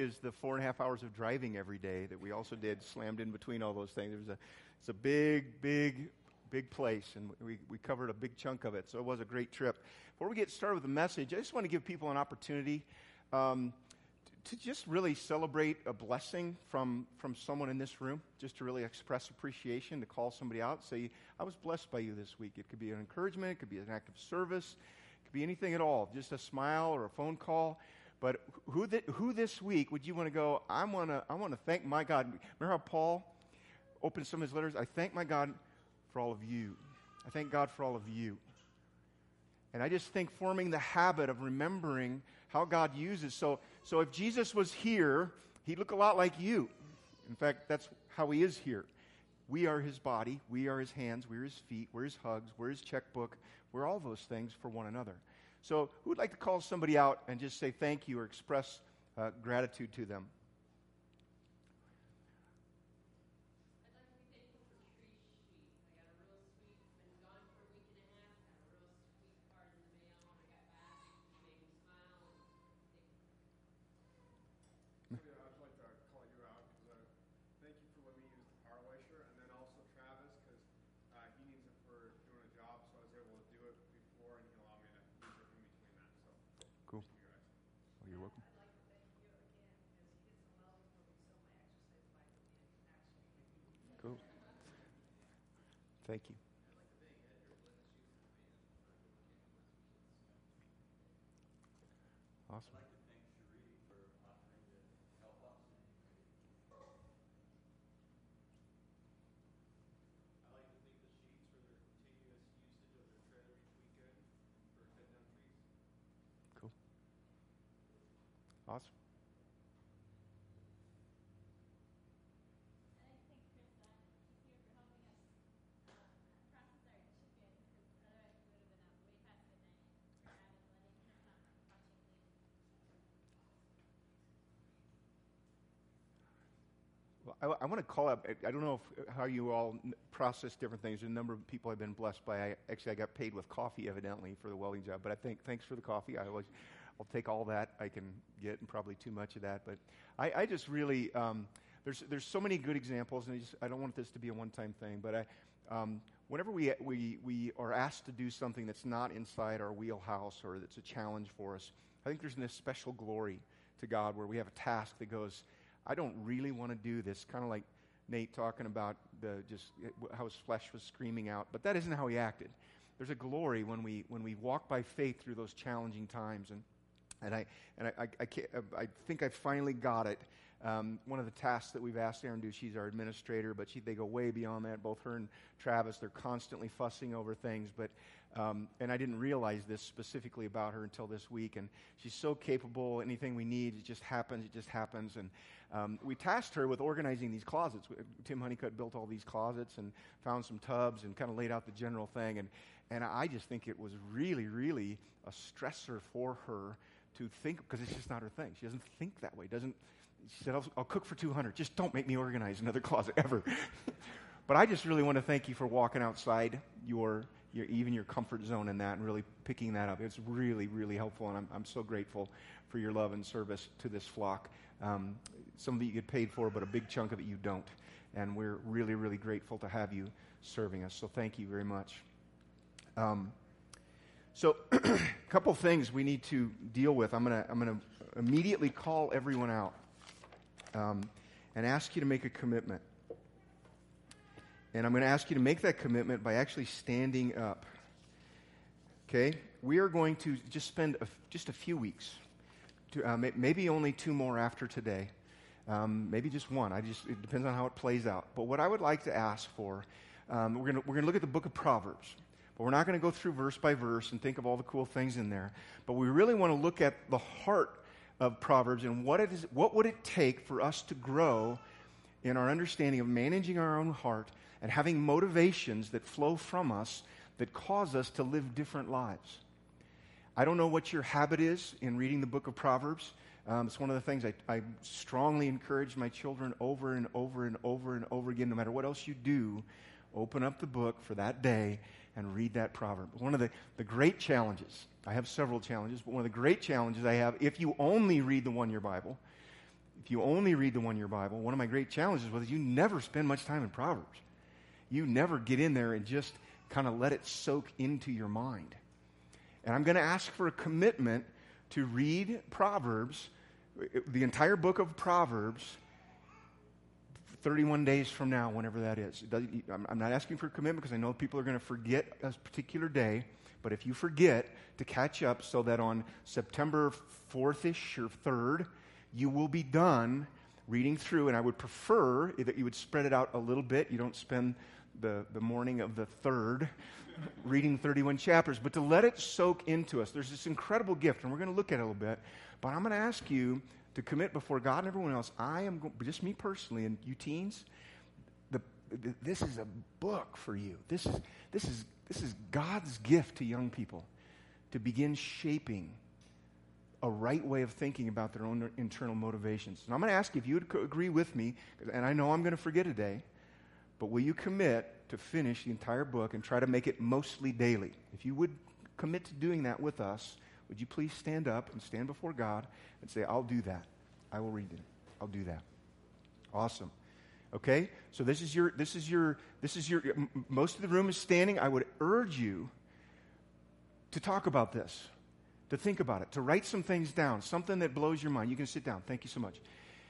is the 4.5 hours of driving every day that we also did, slammed in between all those things. It's a big place, and we covered a big chunk of it, so it was a great trip. Before we get started with the message, I just want to give people an opportunity to just really celebrate a blessing from someone in this room, just to really express appreciation, to call somebody out, say, I was blessed by you this week. It could be an encouragement, it could be an act of service, it could be anything at all, just a smile or a phone call. But who this week would you want to go, I want to thank my God. Remember how Paul opened some of his letters? I thank my God for all of you. I thank God for all of you. And I just think forming the habit of remembering how God uses. So if Jesus was here, he'd look a lot like you. In fact, that's how he is here. We are his body. We are his hands. We're his feet. We're his hugs. We're his checkbook. We're all those things for one another. So who would like to call somebody out and just say thank you or express gratitude to them? Thank you. Awesome. I'd like to thank Cherie for offering to help us. I'd like to thank the Sheets for their continuous usage of their trailer each weekend for cut down trees. Cool. Awesome. I want to call out, I don't know how you all process different things. There's a number of people I've been blessed by. I got paid with coffee, evidently, for the welding job. But I think, thanks for the coffee. I'll take all that I can get, and probably too much of that. But I just really, there's so many good examples, and I don't want this to be a one-time thing. But whenever we are asked to do something that's not inside our wheelhouse or that's a challenge for us, I think there's an special glory to God where we have a task that goes, I don't really want to do this, kind of like Nate talking about how his flesh was screaming out, but that isn't how he acted. There's a glory when we walk by faith through those challenging times, and I think I finally got it. One of the tasks that we've asked Erin to do, she's our administrator, but they go way beyond that. Both her and Travis, they're constantly fussing over things, but and I didn't realize this specifically about her until this week, and she's so capable. Anything we need, it just happens. And we tasked her with organizing these closets. Tim Honeycutt built all these closets and found some tubs and kind of laid out the general thing, and I just think it was really, really a stressor for her to think, because it's just not her thing. She doesn't think that way. She said, I'll cook for 200. Just don't make me organize another closet ever. But I just really want to thank you for walking outside even your comfort zone in that and really picking that up. It's really, really helpful, and I'm so grateful for your love and service to this flock. Some of it you get paid for, but a big chunk of it you don't. And we're really, really grateful to have you serving us. So thank you very much. So a couple things we need to deal with. I'm gonna immediately call everyone out and ask you to make a commitment. And I'm going to ask you to make that commitment by actually standing up. Okay? We are going to just spend just a few weeks, maybe only 2 more after today, maybe just one. It depends on how it plays out. But what I would like to ask for, we're going to look at the book of Proverbs. But we're not going to go through verse by verse and think of all the cool things in there. But we really want to look at the heart of Proverbs and what would it take for us to grow in our understanding of managing our own heart and having motivations that flow from us that cause us to live different lives. I don't know what your habit is in reading the book of Proverbs. It's one of the things I strongly encourage my children over and over and over and over again, no matter what else you do, open up the book for that day and read that proverb. One of the great challenges, I have several challenges, but one of the great challenges I have, if you only read the one-year Bible, if you only read the one-year Bible, one of my great challenges was you never spend much time in Proverbs. You never get in there and just kind of let it soak into your mind. And I'm going to ask for a commitment to read Proverbs, the entire book of Proverbs, 31 days from now, whenever that is. I'm not asking for a commitment because I know people are going to forget a particular day. But if you forget, to catch up so that on September 4th-ish or 3rd, you will be done reading through. And I would prefer that you would spread it out a little bit. You don't spend the morning of the 3rd reading 31 chapters, but to let it soak into us. There's this incredible gift, and we're going to look at it a little bit. But I'm going to ask you to commit before God and everyone else. Just me personally, and you teens, this is a book for you. This is God's gift to young people to begin shaping a right way of thinking about their own internal motivations. And I'm going to ask you if you would agree with me, and I know I'm going to forget a day, but will you commit to finish the entire book and try to make it mostly daily? If you would commit to doing that with us, would you please stand up and stand before God and say, I'll do that. I will read it. I'll do that. Awesome. Okay? So this is your, most of the room is standing. I would urge you to talk about this, to think about it, to write some things down, something that blows your mind. You can sit down. Thank you so much.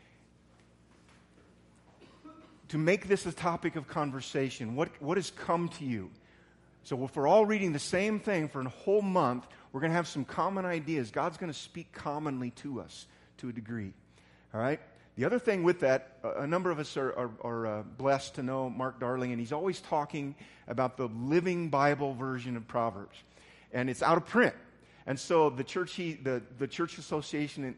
To make this a topic of conversation, what has come to you? So if we're all reading the same thing for a whole month, we're going to have some common ideas. God's going to speak commonly to us to a degree. All right? The other thing with that, a number of us are blessed to know Mark Darling, and he's always talking about the Living Bible version of Proverbs. And it's out of print. And so the church association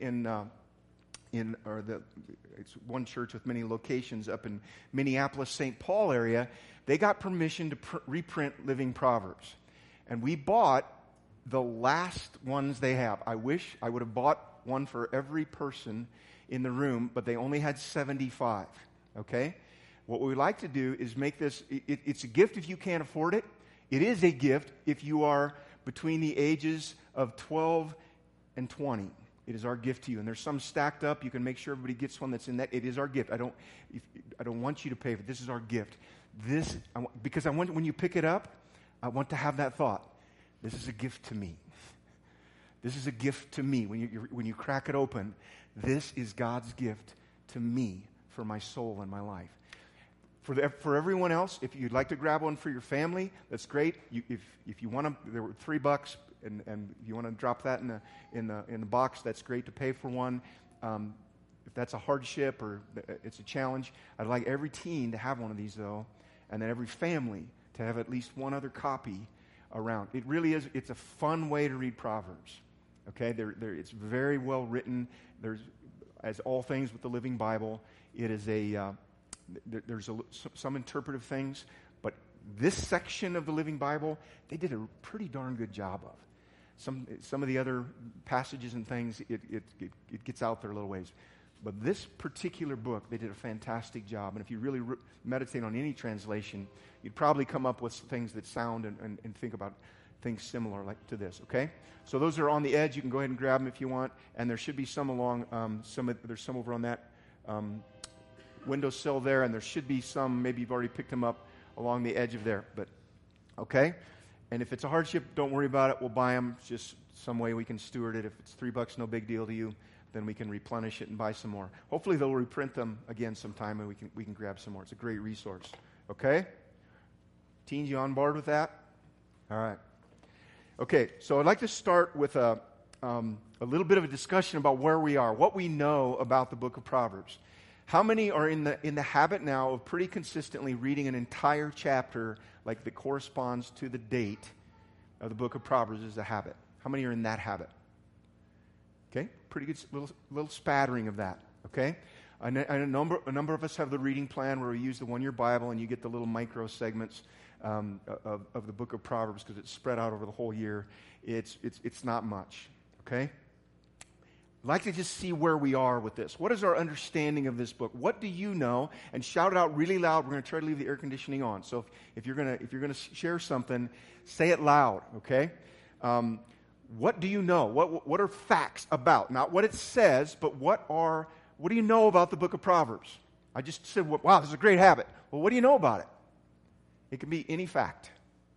it's one church with many locations up in Minneapolis, St. Paul area, they got permission to reprint Living Proverbs. And we bought the last ones they have. I wish I would have bought one for every person in the room, but they only had 75. Okay? What we would like to do is make this, it's a gift if you can't afford it. It is a gift if you are between the ages of 12 and 20. It is our gift to you. And there's some stacked up. You can make sure everybody gets one that's in that. It is our gift. I don't want you to pay for it. This is our gift. Because I want, when you pick it up, I want to have that thought. This is a gift to me. This is a gift to me. When you crack it open, this is God's gift to me for my soul and my life. For everyone else, if you'd like to grab one for your family, that's great. If you want to, there were $3, and if you want to drop that in the box, that's great to pay for one. If that's a hardship or it's a challenge, I'd like every teen to have one of these though, and then every family to have at least one other copy around. It really is. It's a fun way to read Proverbs. Okay, it's very well written. As all things with the Living Bible, it is there's some interpretive things, but this section of the Living Bible, they did a pretty darn good job of. Some of the other passages and things, it gets out there a little ways. But this particular book, they did a fantastic job. And if you really meditate on any translation, you'd probably come up with things that sound and think about things similar like to this, okay? So those are on the edge. You can go ahead and grab them if you want. And there should be some along, there's some over on that windowsill there, and there should be some, maybe you've already picked them up along the edge of there. But, okay? And if it's a hardship, don't worry about it. We'll buy them. It's just some way we can steward it. If it's $3, no big deal to you, then we can replenish it and buy some more. Hopefully they'll reprint them again sometime, and we can grab some more. It's a great resource. Okay? Teens, you on board with that? All right. Okay, so I'd like to start with a little bit of a discussion about where we are, what we know about the book of Proverbs. How many are in the habit now of pretty consistently reading an entire chapter like that corresponds to the date of the book of Proverbs as a habit? How many are in that habit? Okay, pretty good little spattering of that. Okay, a number of us have the reading plan where we use the one-year Bible and you get the little micro segments of the book of Proverbs because it's spread out over the whole year. It's not much. Okay. I'd like to just see where we are with this. What is our understanding of this book? What do you know? And shout it out really loud. We're going to try to leave the air conditioning on. So if you're going to share something, say it loud. Okay. What do you know? What are facts about? Not what it says, but what are what do you know about the book of Proverbs? I just said, wow, this is a great habit. Well, what do you know about it? It can be any fact.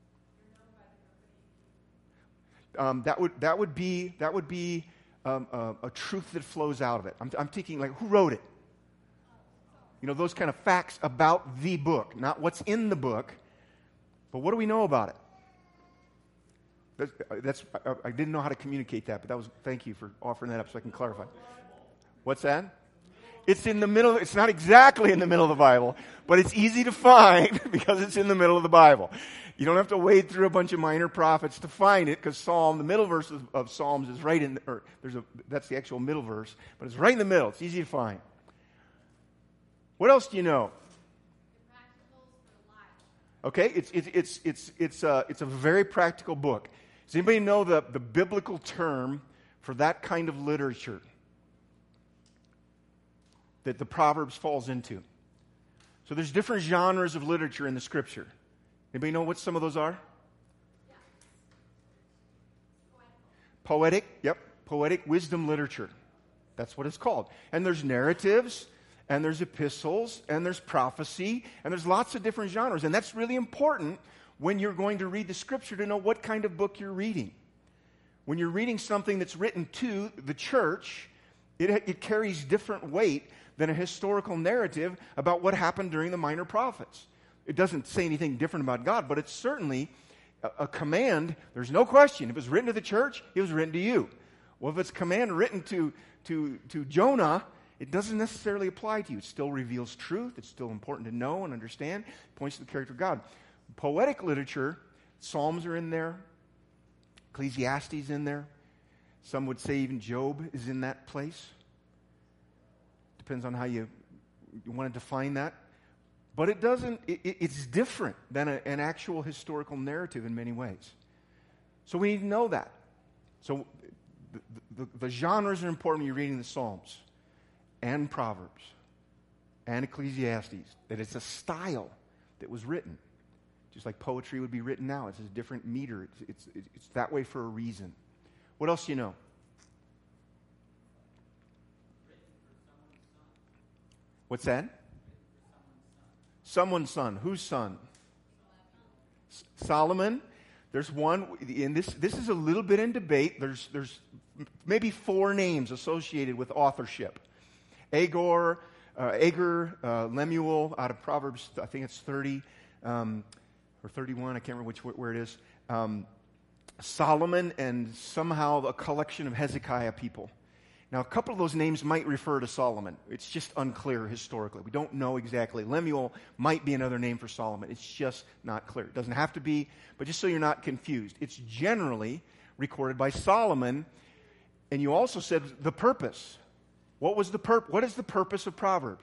That would be a truth that flows out of it. I'm thinking, like, who wrote it? Those kind of facts about the book, not what's in the book, but what do we know about it? I didn't know how to communicate that, but thank you for offering that up so I can clarify. What's that? It's in the middle. It's not exactly in the middle of the Bible, but it's easy to find because it's in the middle of the Bible. You don't have to wade through a bunch of minor prophets to find it, because the middle verse of Psalms is right in, that's the actual middle verse, but it's right in the middle. It's easy to find. What else do you know? Okay, it's a very practical book. Does anybody know the biblical term for that kind of literature that the Proverbs falls into? So there's different genres of literature in the Scripture. Anybody know what some of those are? Yeah. Poetic, yep. Poetic wisdom literature. That's what it's called. And there's narratives, and there's epistles, and there's prophecy, and there's lots of different genres. And that's really important when you're going to read the Scripture, to know what kind of book you're reading. When you're reading something that's written to the church, it carries different weight than a historical narrative about what happened during the minor prophets. It doesn't say anything different about God, but it's certainly a command. There's no question. If it's written to the church, it was written to you. Well, if it's a command written to Jonah, it doesn't necessarily apply to you. It still reveals truth. It's still important to know and understand. It points to the character of God. Poetic literature, Psalms are in there. Ecclesiastes is in there. Some would say even Job is in that place. Depends on how you want to define that. But it's different than an actual historical narrative in many ways. So we need to know that. So the genres are important when you're reading the Psalms and Proverbs and Ecclesiastes, that it's a style that was written. Just like poetry would be written now. It's a different meter. It's that way for a reason. What else do you know? What's that? Someone's son. Whose son? Solomon. There's one, and this is a little bit in debate. There's maybe 4 names associated with authorship. Agur, Lemuel, out of Proverbs, I think it's 30 or 31. I can't remember where it is. Solomon, and somehow a collection of Hezekiah people. Now, a couple of those names might refer to Solomon. It's just unclear historically. We don't know exactly. Lemuel might be another name for Solomon. It's just not clear. It doesn't have to be, but just so you're not confused. It's generally recorded by Solomon. And you also said the purpose. What is the purpose of Proverbs?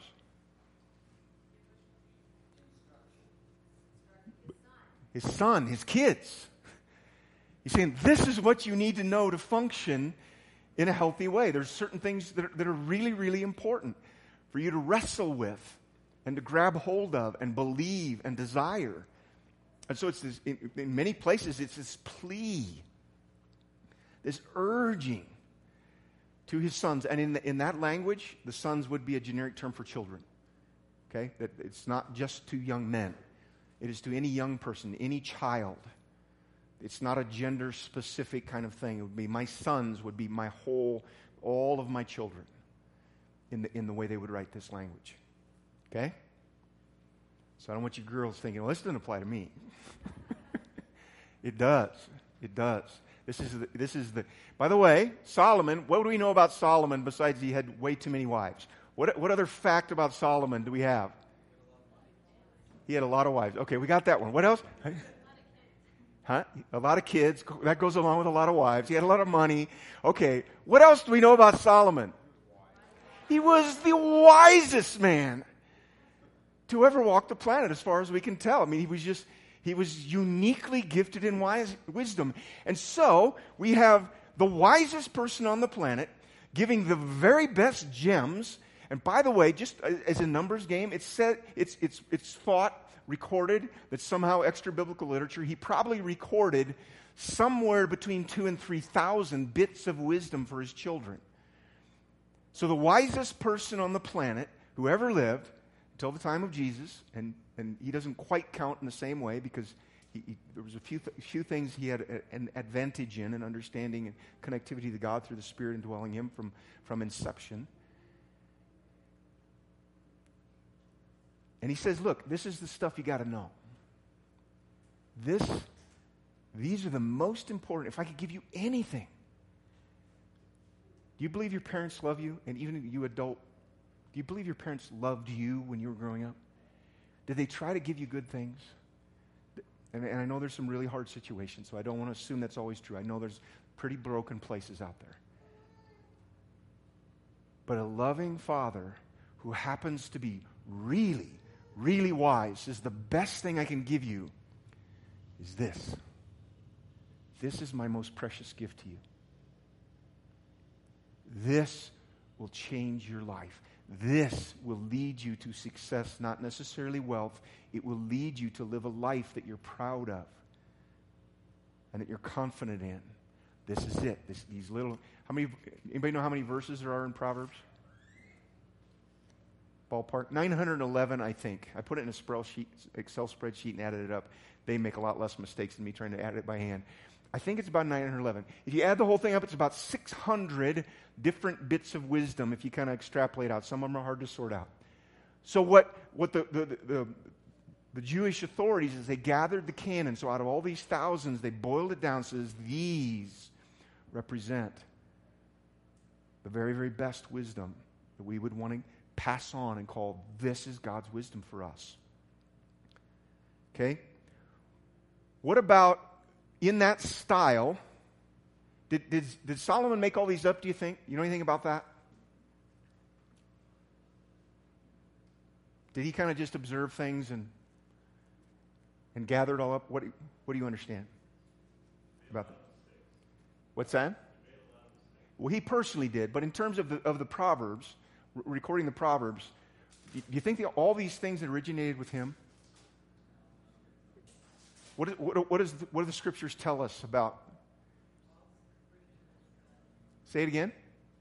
His son, his kids. He's saying this is what you need to know to function in a healthy way. There's certain things that are really, really important for you to wrestle with and to grab hold of and believe and desire. And so it's this, in many places, it's this plea, this urging to his sons. And in that language, the sons would be a generic term for children. Okay? That it's not just to young men. It is to any young person, any child. It's not a gender-specific kind of thing. It would be my sons would be all of my children in the way they would write this language. Okay? So I don't want you girls thinking, well, this doesn't apply to me. It does. It does. This is the. By the way, Solomon, what do we know about Solomon besides he had way too many wives? What other fact about Solomon do we have? He had a lot of wives. Okay, we got that one. What else? Huh? A lot of kids. That goes along with a lot of wives. He had a lot of money. Okay. What else do we know about Solomon? He was the wisest man to ever walk the planet, as far as we can tell. I mean, he was uniquely gifted in wisdom. And so, we have the wisest person on the planet giving the very best gems. And by the way, just as a numbers game, it's thought, recorded, that somehow extra biblical literature, he probably recorded somewhere between 2,000 and 3,000 bits of wisdom for his children. So the wisest person on the planet who ever lived until the time of Jesus, and he doesn't quite count in the same way because there was a few things he had an advantage in understanding and connectivity to God through the Spirit indwelling him from inception. And he says, look, this is the stuff you got to know. These are the most important. If I could give you anything, do you believe your parents love you? And even you adult, do you believe your parents loved you when you were growing up? Did they try to give you good things? And I know there's some really hard situations, so I don't want to assume that's always true. I know there's pretty broken places out there. But a loving father who happens to be really, really wise is the best thing I can give you is this. This is my most precious gift to you. This will change your life. This will lead you to success, not necessarily wealth. It will lead you to live a life that you're proud of and that you're confident in. This is it. These little. Anybody know how many verses there are in Proverbs? Ballpark 911, I think. I put it in a Excel spreadsheet and added it up. They make a lot less mistakes than me trying to add it by hand. I think it's about 911. If you add the whole thing up, it's about 600 different bits of wisdom if you kind of extrapolate out. Some of them are hard to sort out. So what the Jewish authorities is they gathered the canon. So out of all these thousands, they boiled it down. Says these represent the very, very best wisdom that we would want to pass on and call this is God's wisdom for us. Okay? What about in that style? Did Solomon make all these up, do you think? You know anything about that? Did he kind of just observe things and gather it all up? What do you understand about that? What's that? Well, he personally did, but in terms of the Proverbs, recording the Proverbs, do you think all these things originated with him? What do the scriptures tell us about? Say it again.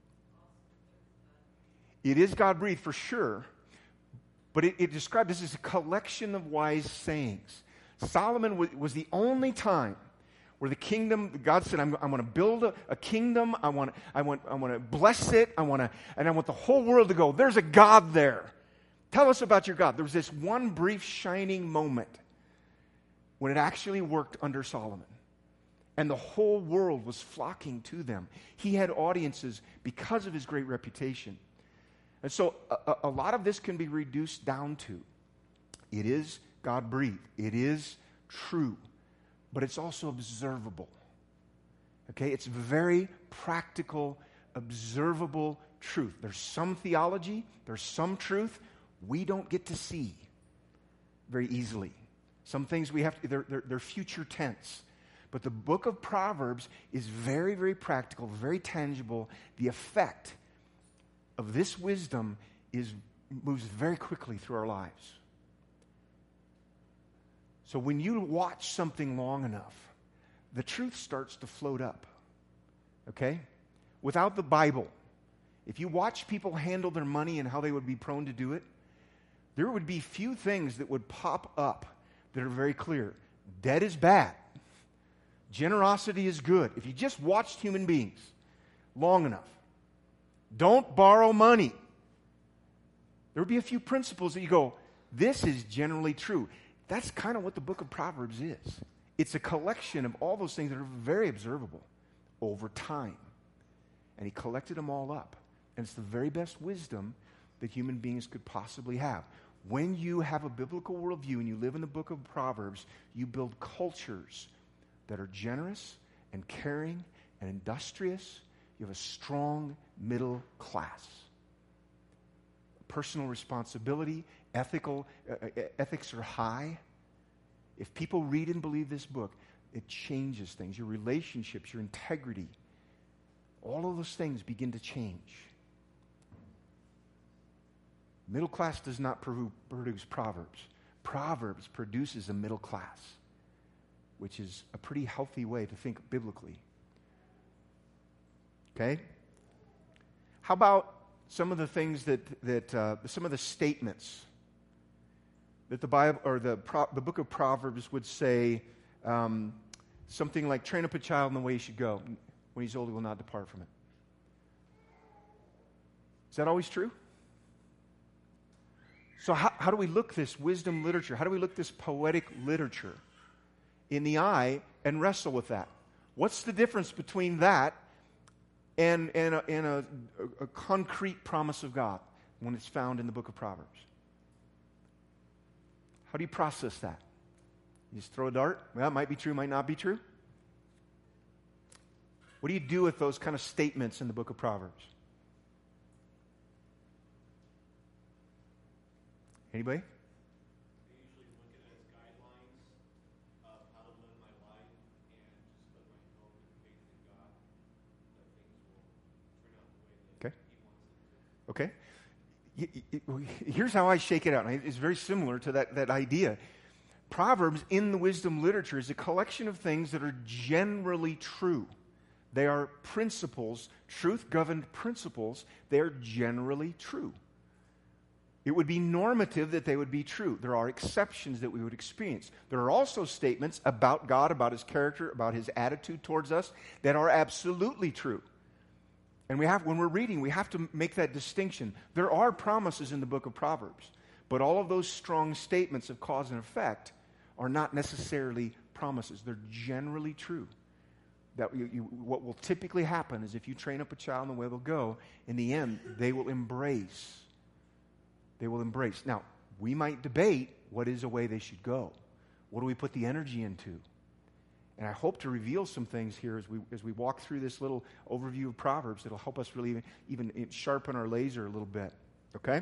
It is God-breathed for sure, but it described this as a collection of wise sayings. Solomon was the only time where the kingdom, God said, I'm going to build a kingdom. I want to bless it. And I want the whole world to go, there's a God there. Tell us about your God. There was this one brief shining moment when it actually worked under Solomon. And the whole world was flocking to them. He had audiences because of his great reputation. And so a lot of this can be reduced down to, it is God-breathed. It is true. But it's also observable. Okay? It's very practical, observable truth. There's some theology, there's some truth we don't get to see very easily. Some things we have to, they're future tense. But the book of Proverbs is very, very practical, very tangible. The effect of this wisdom moves very quickly through our lives. So when you watch something long enough, the truth starts to float up. Okay? Without the Bible, if you watch people handle their money and how they would be prone to do it, there would be few things that would pop up that are very clear. Debt is bad. Generosity is good. If you just watched human beings long enough, don't borrow money. There would be a few principles that you go, this is generally true. That's kind of what the book of Proverbs is. It's a collection of all those things that are very observable over time. And he collected them all up. And it's the very best wisdom that human beings could possibly have. When you have a biblical worldview and you live in the book of Proverbs, you build cultures that are generous and caring and industrious. You have a strong middle class. Personal responsibility, ethics are high. If people read and believe this book, it changes things. Your relationships, your integrity, all of those things begin to change. Middle class does not produce Proverbs. Proverbs produces a middle class, which is a pretty healthy way to think biblically. Okay? How about some of the things that some of the statements that the Bible or the book of Proverbs would say, something like, train up a child in the way he should go. When he's old, he will not depart from it. Is that always true? So how do we look this wisdom literature? How do we look this poetic literature in the eye and wrestle with that? What's the difference between that and a concrete promise of God when it's found in the book of Proverbs? How do you process that? You just throw a dart? Well, it might be true, might not be true. What do you do with those kind of statements in the book of Proverbs? Anybody? I usually look at it as guidelines of how to live my life and just put my hope and faith in God that things will turn out the way that He wants them to. Okay. Here's how I shake it out. It's very similar to that idea. Proverbs in the wisdom literature is a collection of things that are generally true. They are principles, truth-governed principles. They are generally true. It would be normative that they would be true. There are exceptions that we would experience. There are also statements about God, about His character, about His attitude towards us that are absolutely true. And when we're reading, we have to make that distinction. There are promises in the book of Proverbs, but all of those strong statements of cause and effect are not necessarily promises. They're generally true. That what will typically happen is if you train up a child in the way they'll go, in the end, they will embrace. They will embrace. Now, we might debate what is a way they should go. What do we put the energy into? And I hope to reveal some things here as we walk through this little overview of Proverbs that'll help us really even sharpen our laser a little bit. Okay?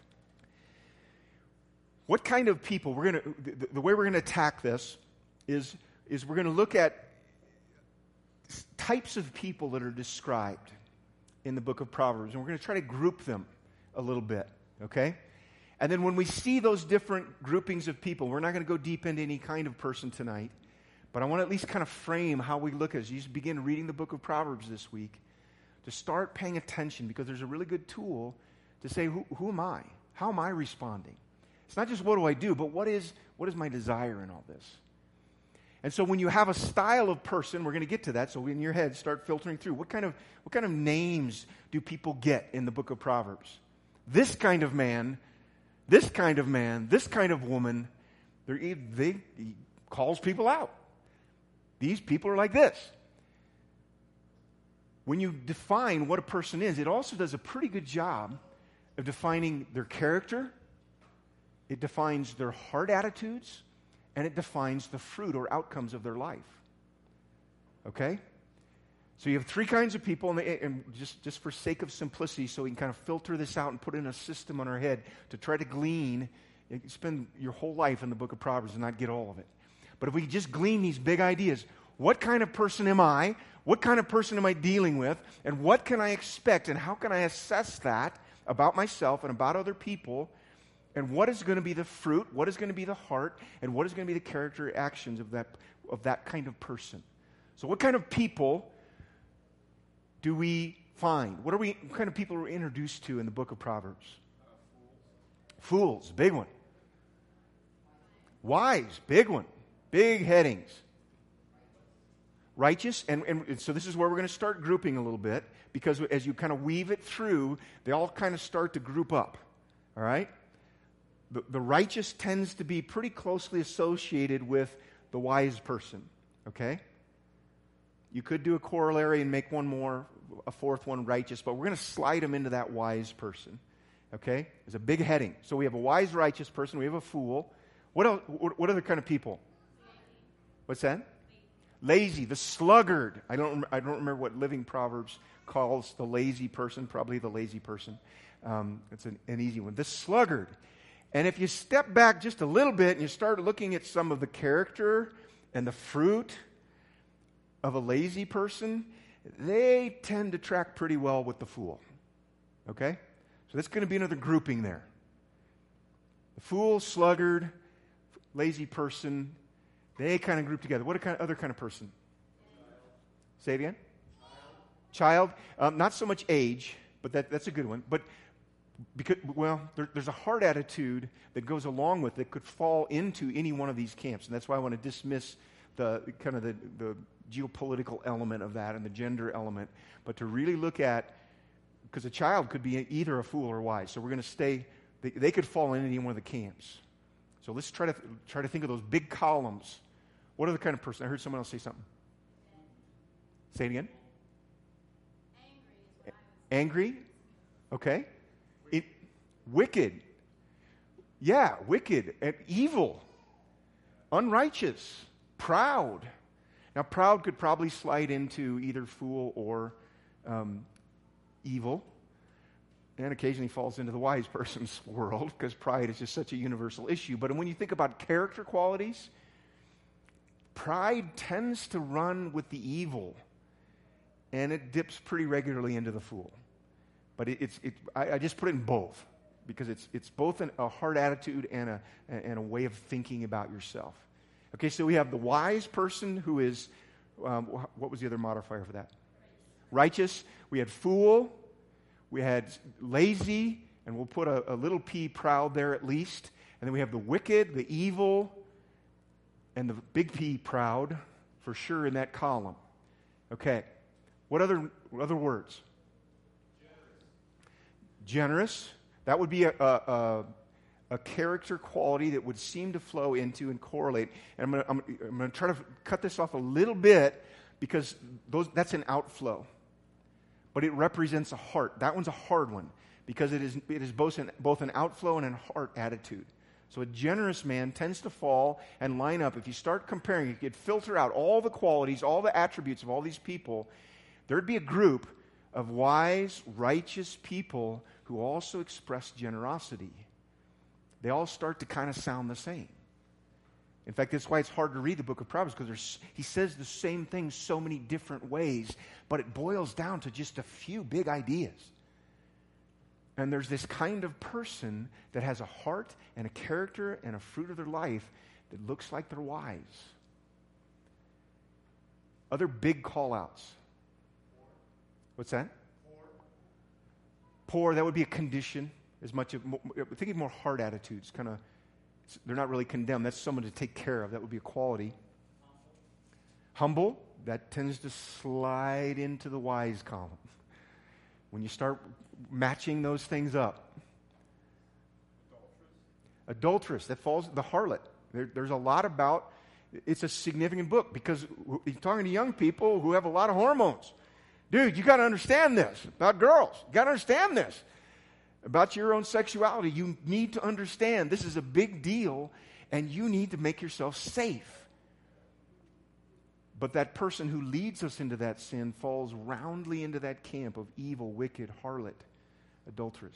What kind of people the way we're gonna attack this is we're gonna look at types of people that are described in the book of Proverbs, and we're going to try to group them a little bit, okay? And then when we see those different groupings of people, we're not going to go deep into any kind of person tonight, but I want to at least kind of frame how we look as you begin reading the book of Proverbs this week, to start paying attention, because there's a really good tool to say, who am I? How am I responding? It's not just what do I do, but what is my desire in all this? And so when you have a style of person, we're going to get to that, so in your head, start filtering through. What kind of names do people get in the book of Proverbs? This kind of man, this kind of man, this kind of woman, he calls people out. These people are like this. When you define what a person is, it also does a pretty good job of defining their character. It defines their heart attitudes. And it defines the fruit or outcomes of their life. Okay? So you have three kinds of people, and just for sake of simplicity, so we can kind of filter this out and put in a system on our head to try to glean. You can spend your whole life in the book of Proverbs and not get all of it. But if we just glean these big ideas, what kind of person am I? What kind of person am I dealing with? And what can I expect? And how can I assess that about myself and about other people? And what is going to be the fruit, what is going to be the heart, and what is going to be the character actions of that kind of person? So what kind of people do we find? What kind of people are we introduced to in the book of Proverbs? Fools, big one. Wise, big one. Big headings. Righteous, and so this is where we're going to start grouping a little bit, because as you kind of weave it through, they all kind of start to group up. All right? The righteous tends to be pretty closely associated with the wise person, okay? You could do a corollary and make a fourth one righteous, but we're going to slide them into that wise person, okay? There's a big heading. So we have a wise, righteous person. We have a fool. What else? What other kind of people? What's that? Lazy, the sluggard. I don't remember what Living Proverbs calls the lazy person, probably the lazy person. It's an easy one. The sluggard. And if you step back just a little bit and you start looking at some of the character and the fruit of a lazy person, they tend to track pretty well with the fool. Okay? So that's going to be another grouping there. The fool, sluggard, lazy person, they kind of group together. What other kind of person? Say it again? Child. Not so much age. But that's a good one. But because, well, there's a heart attitude that goes along with it, could fall into any one of these camps. And that's why I want to dismiss the kind of the geopolitical element of that and the gender element. But to really look at, because a child could be either a fool or wise. So we're going to stay, they could fall into any one of the camps. So let's try to think of those big columns. What are the kind of person? I heard someone else say something. Say it again. Angry? Okay. Wicked. Yeah, wicked and evil. Unrighteous. Proud. Now, proud could probably slide into either fool or evil. And occasionally falls into the wise person's world because pride is just such a universal issue. But when you think about character qualities, pride tends to run with the evil. And it dips pretty regularly into the fool. But I just put it in both. Because it's both a heart attitude and a way of thinking about yourself. Okay, so we have the wise person who is, what was the other modifier for that? Righteous. We had fool. We had lazy, and we'll put a little p, proud there at least. And then we have the wicked, the evil, and the big P, proud, for sure in that column. Okay, what other words? Generous. That would be a character quality that would seem to flow into and correlate. And I'm going to try to cut this off a little bit because that's an outflow. But it represents a heart. That one's a hard one because it is both an outflow and a heart attitude. So a generous man tends to fall and line up. If you start comparing, you could filter out all the qualities, all the attributes of all these people, there'd be a group of wise, righteous people who also express generosity. They all start to kind of sound the same. In fact, that's why it's hard to read the book of Proverbs, because he says the same thing so many different ways, but it boils down to just a few big ideas. And there's this kind of person that has a heart and a character and a fruit of their life that looks like they're wise. Other big call-outs. What's that? Poor, that would be a condition. As much of, thinking more heart attitudes, kind of, they're not really condemned. That's someone to take care of. That would be a quality. Humble, that tends to slide into the wise column. When you start matching those things up. Adulterous, that falls, the harlot. There's a lot about, it's a significant book because you're talking to young people who have a lot of hormones. Dude, you got to understand this about girls. You got to understand this about your own sexuality. You need to understand this is a big deal, and you need to make yourself safe. But that person who leads us into that sin falls roundly into that camp of evil, wicked, harlot, adulteress.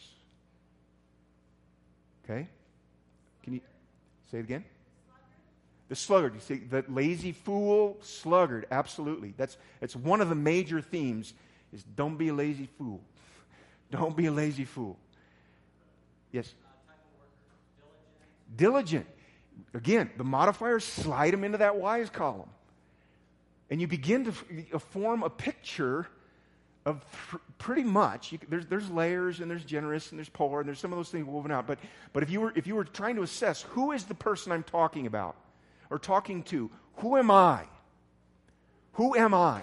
Okay? Can you say it again? The sluggard. You see, the lazy fool, sluggard. Absolutely. It's one of the major themes is don't be a lazy fool. Don't be a lazy fool. Yes? Diligent. Again, the modifiers slide them into that wise column. And you begin to form a picture of pretty much, there's layers and there's generous and there's poor and there's some of those things woven out. But if you were trying to assess who is the person I'm talking about, or talking to, who am I? Who am I?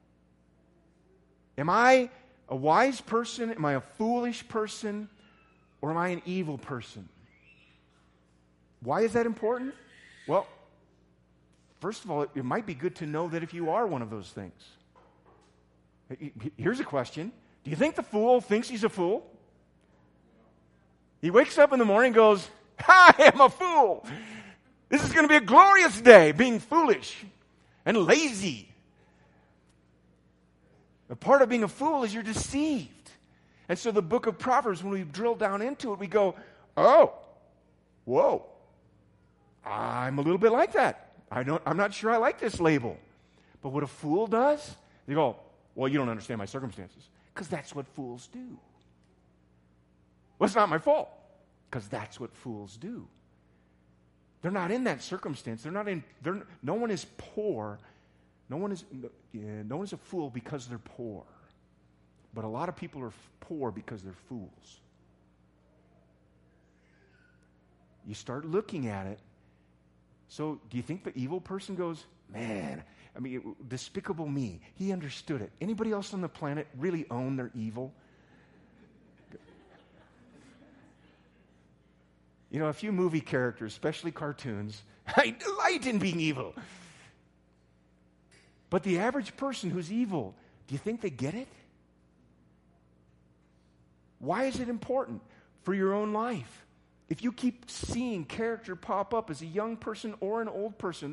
Am I a wise person? Am I a foolish person? Or am I an evil person? Why is that important? Well, first of all, it might be good to know that if you are one of those things. Here's a question. Do you think the fool thinks he's a fool? He wakes up in the morning and goes, I am a fool. This is going to be a glorious day, being foolish and lazy. A part of being a fool is you're deceived. And so the book of Proverbs, when we drill down into it, we go, oh, whoa, I'm a little bit like that. I'm not sure I like this label. But what a fool does, they go, well, you don't understand my circumstances. Because that's what fools do. Well, it's not my fault. Because that's what fools do. They're not in that circumstance. No one is poor. No one is a fool because they're poor. But a lot of people are poor because they're fools. You start looking at it. So do you think the evil person goes, man, despicable me. He understood it. Anybody else on the planet really own their evil? A few movie characters, especially cartoons, I delight in being evil. But the average person who's evil, do you think they get it? Why is it important? For your own life. If you keep seeing character pop up as a young person or an old person,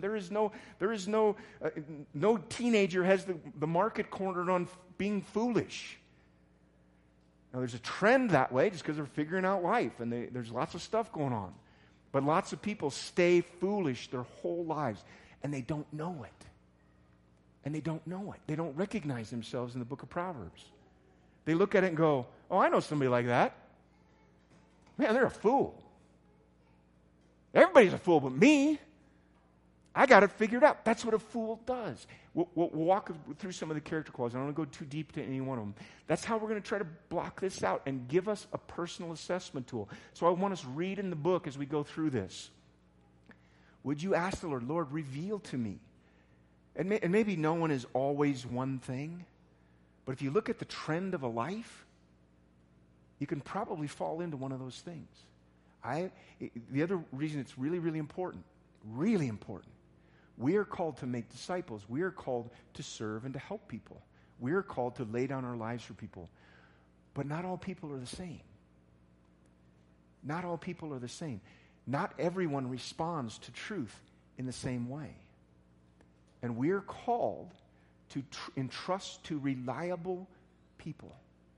no teenager has the market cornered on being foolish. Now, there's a trend that way just because they're figuring out life, and there's lots of stuff going on. But lots of people stay foolish their whole lives, and they don't know it. They don't recognize themselves in the book of Proverbs. They look at it and go, oh, I know somebody like that. Man, they're a fool. Everybody's a fool but me. I got it figured out. That's what a fool does. We'll walk through some of the character qualities. I don't want to go too deep to any one of them. That's how we're going to try to block this out and give us a personal assessment tool. So I want us to read in the book as we go through this. Would you ask the Lord, Lord, reveal to me. And maybe no one is always one thing. But if you look at the trend of a life, you can probably fall into one of those things. The other reason it's really, really important, we are called to make disciples. We are called to serve and to help people. We are called to lay down our lives for people. But not all people are the same. Not all people are the same. Not everyone responds to truth in the same way. And we are called to entrust to reliable people.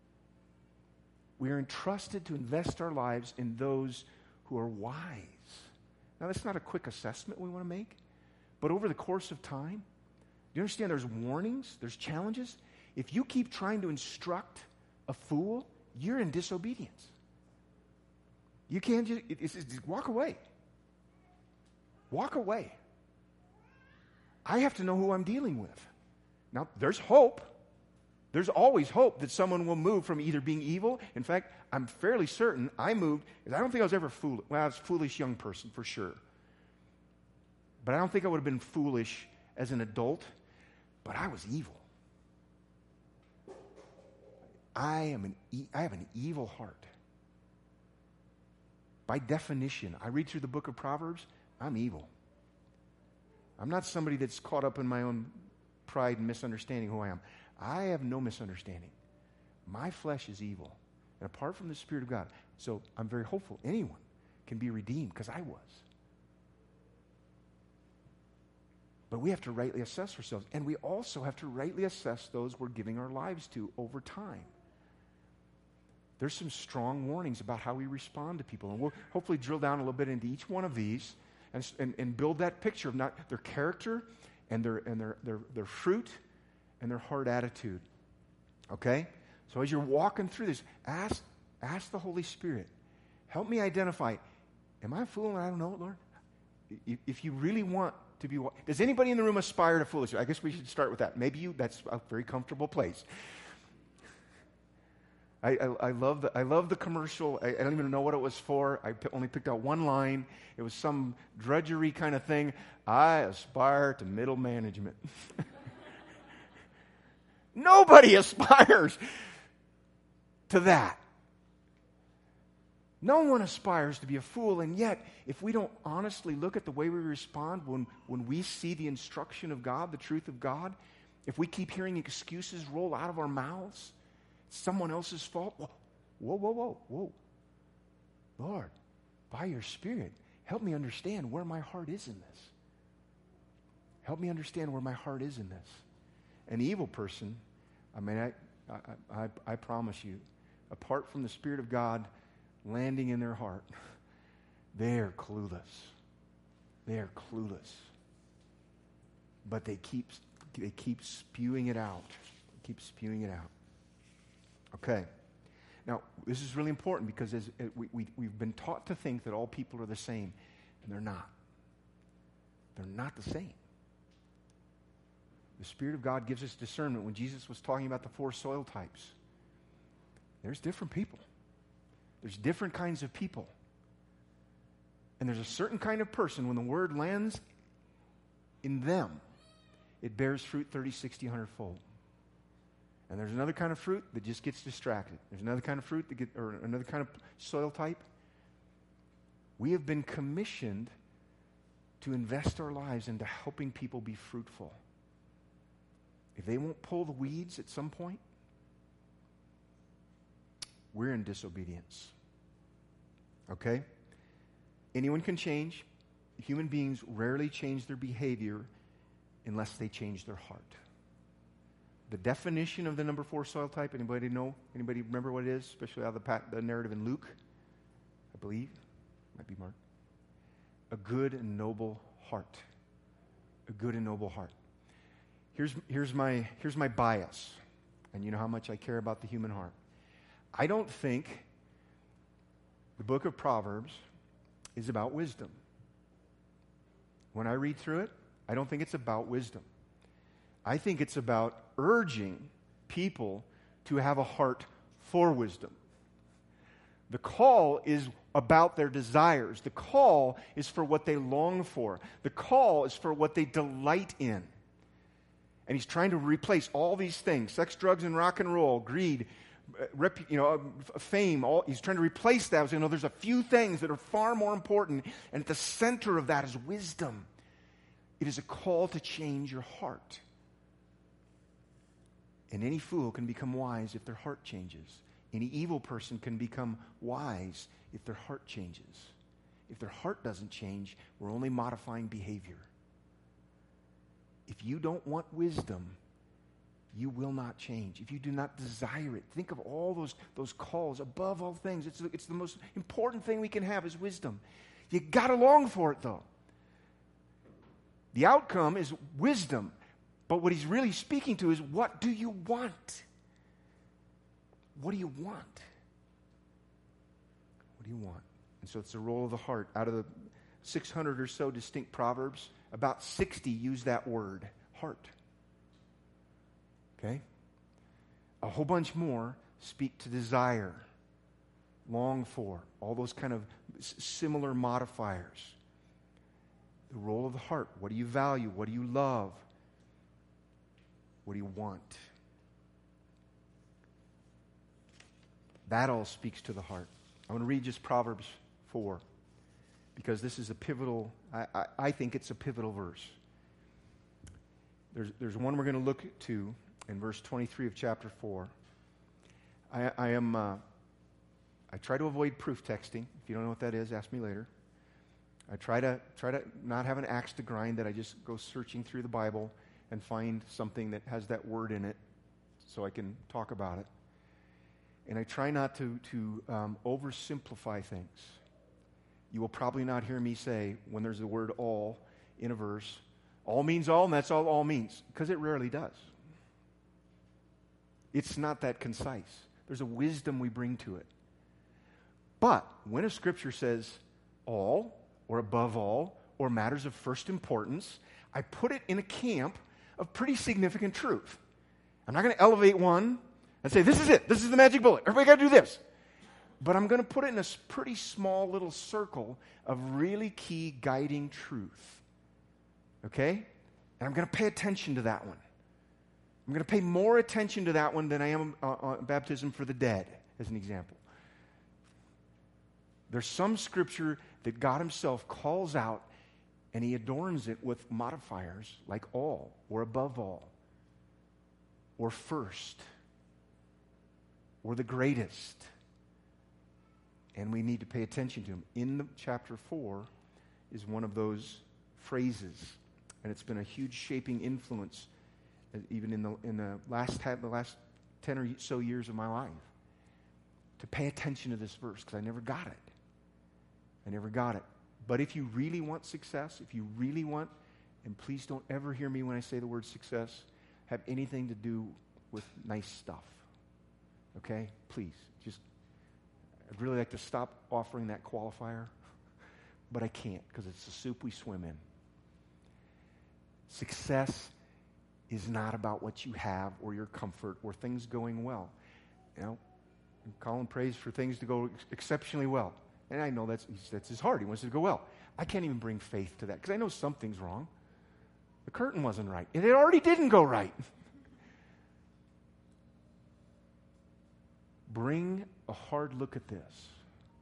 We are entrusted to invest our lives in those who are wise. Now, that's not a quick assessment we want to make, but over the course of time, you understand there's warnings, there's challenges. If you keep trying to instruct a fool, you're in disobedience. You can't just walk away. Walk away. I have to know who I'm dealing with. Now, there's hope. There's always hope that someone will move from either being evil. In fact, I'm fairly certain I moved. I don't think I was ever foolish. Well, I was a foolish young person for sure. But I don't think I would have been foolish as an adult. But I was evil. I have an evil heart. By definition, I read through the book of Proverbs, I'm evil. I'm not somebody that's caught up in my own pride and misunderstanding who I am. I have no misunderstanding. My flesh is evil. And apart from the Spirit of God. So I'm very hopeful anyone can be redeemed because I was. But we have to rightly assess ourselves. And we also have to rightly assess those we're giving our lives to over time. There's some strong warnings about how we respond to people. And we'll hopefully drill down a little bit into each one of these and build that picture of not their character and their fruit and their heart attitude. Okay? So as you're walking through this, ask the Holy Spirit, help me identify, am I a fool and I don't know it, Lord? If you really want to be, does anybody in the room aspire to foolishness? I guess we should start with that. Maybe that's a very comfortable place. I love the commercial. I don't even know what it was for. I only picked out one line. It was some drudgery kind of thing. I aspire to middle management. Nobody aspires to that. No one aspires to be a fool, and yet, if we don't honestly look at the way we respond when we see the instruction of God, the truth of God, if we keep hearing excuses roll out of our mouths, someone else's fault, whoa. Lord, by your Spirit, help me understand where my heart is in this. Help me understand where my heart is in this. An evil person, I promise you, apart from the Spirit of God landing in their heart, they're clueless. They are clueless. But they keep spewing it out. Keep spewing it out. Okay. Now, this is really important because we've been taught to think that all people are the same, and they're not. They're not the same. The Spirit of God gives us discernment. When Jesus was talking about the 4 soil types, There's different people. There's different kinds of people. And there's a certain kind of person, when the word lands in them, it bears fruit 30, 60, 100-fold. And there's another kind of fruit that just gets distracted. There's another kind of fruit or another kind of soil type. We have been commissioned to invest our lives into helping people be fruitful. If they won't pull the weeds at some point, we're in disobedience. Okay? Anyone can change. Human beings rarely change their behavior unless they change their heart. The definition of the number 4 soil type, anybody know? Anybody remember what it is? Especially out of the narrative in Luke, I believe. Might be Mark. A good and noble heart. A good and noble heart. Here's my bias. And you know how much I care about the human heart. I don't think the book of Proverbs is about wisdom. When I read through it, I don't think it's about wisdom. I think it's about urging people to have a heart for wisdom. The call is about their desires. The call is for what they long for. The call is for what they delight in. And he's trying to replace all these things, sex, drugs, and rock and roll, greed, fame. He's trying to replace that. There's a few things that are far more important, and at the center of that is wisdom. It is a call to change your heart. And any fool can become wise if their heart changes. Any evil person can become wise if their heart changes. If their heart doesn't change, we're only modifying behavior. If you don't want wisdom, you will not change. If you do not desire it, think of all those calls above all things. It's the most important thing we can have is wisdom. You got to long for it, though. The outcome is wisdom. But what he's really speaking to is, what do you want? What do you want? What do you want? And so it's the role of the heart. Out of the 600 or so distinct proverbs, about 60 use that word, heart. Okay? A whole bunch more speak to desire, long for, all those kind of similar modifiers. The role of the heart. What do you value? What do you love? What do you want? That all speaks to the heart. I want to read just Proverbs 4, because this is a pivotal, I think it's a pivotal verse. There's one we're going to look to in verse 23 of chapter 4. I try to avoid proof texting. If you don't know what that is, ask me later. I try to not have an axe to grind, that I just go searching through the Bible and find something that has that word in it so I can talk about it. And I try not to oversimplify things. You will probably not hear me say, when there's the word all in a verse, all means all, and that's all means, because it rarely does. It's not that concise. There's a wisdom we bring to it. But when a scripture says all, or above all, or matters of first importance, I put it in a camp of pretty significant truth. I'm not going to elevate one and say, this is it. This is the magic bullet. Everybody got to do this. But I'm going to put it in a pretty small little circle of really key guiding truth. Okay? And I'm going to pay attention to that one. I'm going to pay more attention to that one than I am on baptism for the dead, as an example. There's some scripture that God himself calls out, and he adorns it with modifiers like all, or above all, or first, or the greatest. And we need to pay attention to him. In the chapter 4 is one of those phrases, and it's been a huge shaping influence, even in the last 10 or so years of my life, to pay attention to this verse, because I never got it. But if you really want success, if you really want, and please don't ever hear me when I say the word success, have anything to do with nice stuff. Okay? Please. I'd really like to stop offering that qualifier, but I can't, because it's the soup we swim in. Success is not about what you have or your comfort or things going well. You know, And Colin prays for things to go exceptionally well. And I know that's his heart. He wants it to go well. I can't even bring faith to that because I know something's wrong. The curtain wasn't right. And it already didn't go right. Bring a hard look at this.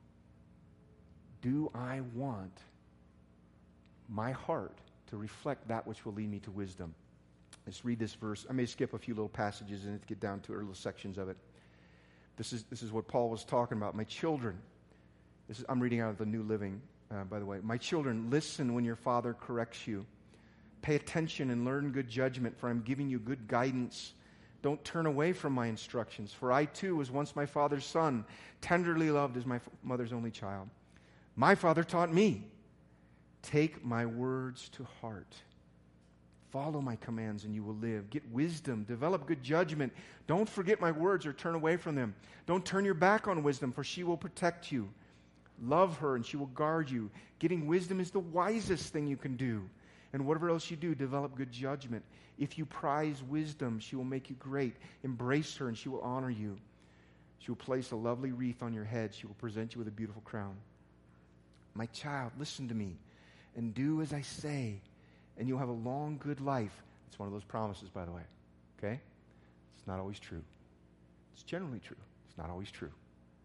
Do I want my heart to reflect that which will lead me to wisdom? Let's read this verse. I may skip a few little passages and get down to little sections of it. This is what Paul was talking about. My children, I'm reading out of the New Living, by the way. My children, listen when your father corrects you. Pay attention and learn good judgment, for I'm giving you good guidance. Don't turn away from my instructions, for I too was once my father's son, tenderly loved as my mother's only child. My father taught me, take my words to heart. Follow my commands and you will live. Get wisdom. Develop good judgment. Don't forget my words or turn away from them. Don't turn your back on wisdom, for she will protect you. Love her and she will guard you. Getting wisdom is the wisest thing you can do. And whatever else you do, develop good judgment. If you prize wisdom, she will make you great. Embrace her and she will honor you. She will place a lovely wreath on your head. She will present you with a beautiful crown. My child, listen to me and do as I say, and you'll have a long, good life. It's one of those promises, by the way. Okay? It's not always true. It's generally true. It's not always true.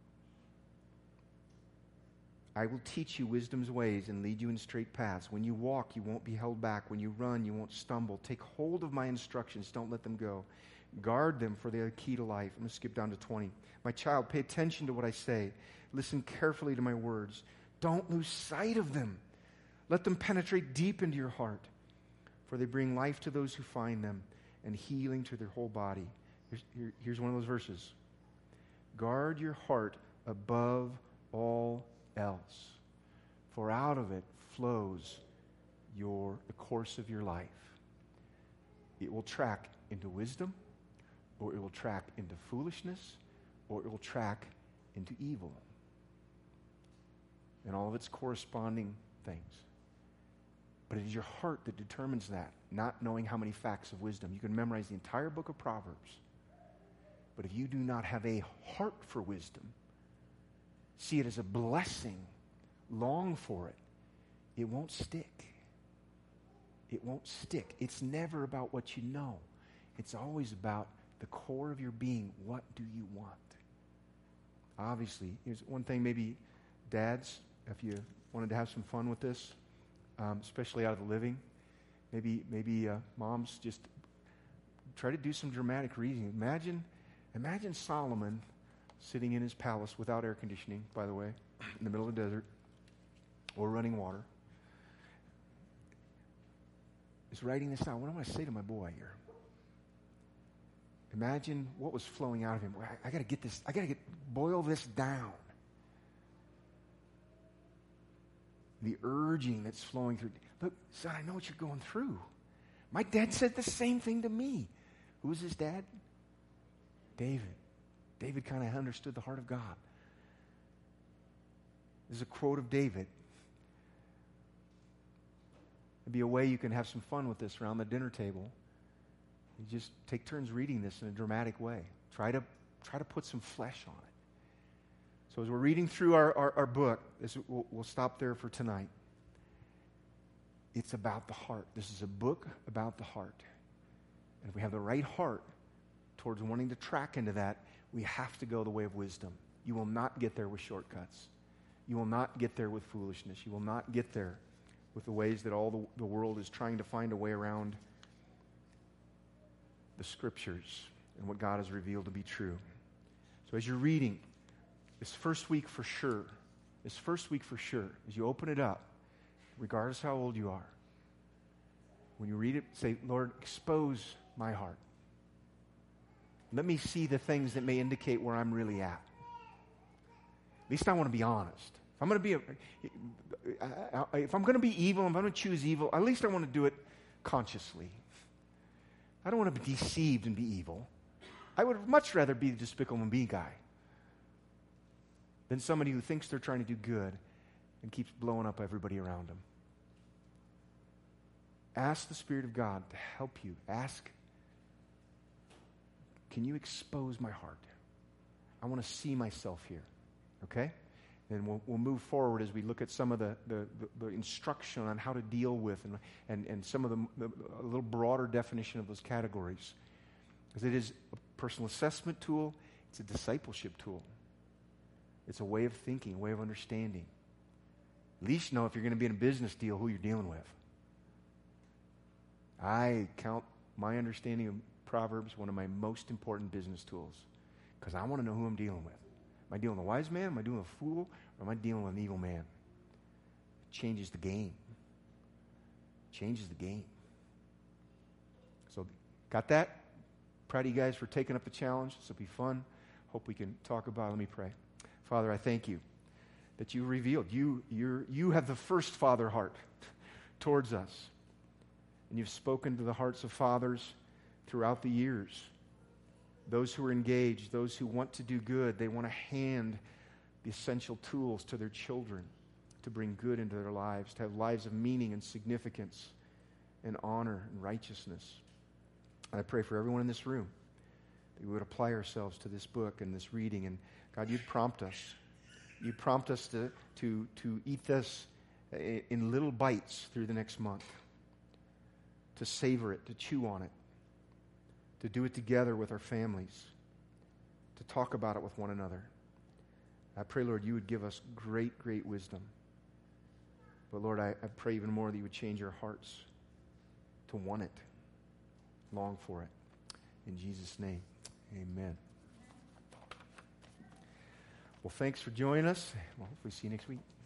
I will teach you wisdom's ways and lead you in straight paths. When you walk, you won't be held back. When you run, you won't stumble. Take hold of my instructions. Don't let them go. Guard them, for they are the key to life. I'm going to skip down to 20. My child, pay attention to what I say. Listen carefully to my words. Don't lose sight of them. Let them penetrate deep into your heart, for they bring life to those who find them and healing to their whole body. Here's one of those verses. Guard your heart above all else, for out of it flows the course of your life. It will track into wisdom, or it will track into foolishness, or it will track into evil, and all of its corresponding things. But it is your heart that determines that, not knowing how many facts of wisdom. You can memorize the entire book of Proverbs, but if you do not have a heart for wisdom, see it as a blessing, long for it, it won't stick. It won't stick. It's never about what you know. It's always about the core of your being. What do you want? Obviously, here's one thing, maybe dads, if you wanted to have some fun with this, especially out of the living, maybe moms, just try to do some dramatic reading. Imagine Solomon sitting in his palace without air conditioning, by the way, in the middle of the desert, or running water. Is writing this down. What am I going to say to my boy here? Imagine what was flowing out of him. I got to get this. I got to boil this down. The urging that's flowing through. Look, son, I know what you're going through. My dad said the same thing to me. Who was his dad? David. David kind of understood the heart of God. There's a quote of David. It'd be a way you can have some fun with this around the dinner table. You just take turns reading this in a dramatic way. Try to put some flesh on it. So as we're reading through our book, we'll stop there for tonight. It's about the heart. This is a book about the heart. And if we have the right heart towards wanting to track into that, we have to go the way of wisdom. You will not get there with shortcuts. You will not get there with foolishness. You will not get there with the ways that all the world is trying to find a way around the Scriptures and what God has revealed to be true. So as you're reading, this first week for sure, as you open it up, regardless how old you are, when you read it, say, Lord, expose my heart. Let me see the things that may indicate where I'm really at. At least I want to be honest. If I'm going to be evil, if I'm going to choose evil, at least I want to do it consciously. I don't want to be deceived and be evil. I would much rather be the Despicable Me guy than somebody who thinks they're trying to do good and keeps blowing up everybody around them. Ask the Spirit of God to help you. Ask, can you expose my heart? I want to see myself here. Okay? And we'll move forward as we look at some of the instruction on how to deal with and some of a little broader definition of those categories. Because it is a personal assessment tool. It's a discipleship tool. It's a way of thinking, a way of understanding. At least know if you're going to be in a business deal who you're dealing with. I count my understanding of Proverbs one of my most important business tools because I want to know who I'm dealing with. Am I dealing with a wise man? Am I dealing with a fool? Or am I dealing with an evil man? It changes the game. Changes the game. So, got that? Proud of you guys for taking up the challenge. This will be fun. Hope we can talk about it. Let me pray. Father, I thank you that you revealed. You have the first father heart towards us. And you've spoken to the hearts of fathers throughout the years. Those who are engaged, those who want to do good, they want to hand the essential tools to their children to bring good into their lives, to have lives of meaning and significance and honor and righteousness. And I pray for everyone in this room that we would apply ourselves to this book and this reading. And God, you'd prompt us. You'd prompt us to eat this in little bites through the next month, to savor it, to chew on it, to do it together with our families, to talk about it with one another. I pray, Lord, you would give us great, great wisdom. But, Lord, I pray even more that you would change our hearts to want it, long for it. In Jesus' name, amen. Well, thanks for joining us. We'll hopefully see you next week.